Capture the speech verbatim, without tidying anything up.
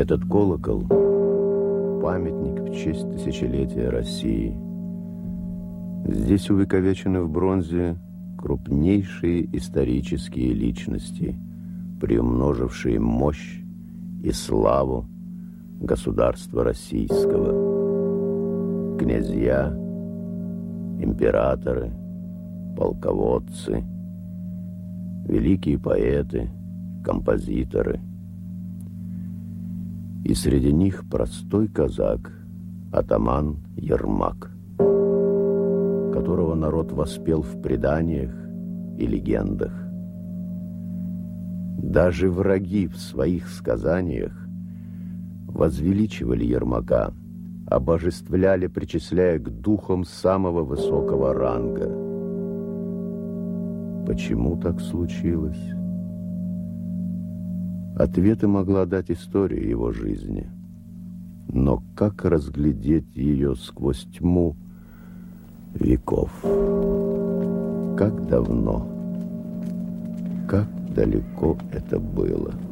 Этот колокол – памятник в честь тысячелетия России. Здесь увековечены в бронзе крупнейшие исторические личности, приумножившие мощь и славу государства российского. Князья, императоры, полководцы, великие поэты, композиторы. И среди них простой казак, атаман Ермак, которого народ воспел в преданиях и легендах. Даже враги в своих сказаниях возвеличивали Ермака, обожествляли, причисляя к духам самого высокого ранга. Почему так случилось? Ответы могла дать история его жизни. Но как разглядеть ее сквозь тьму веков? Как давно, как далеко это было?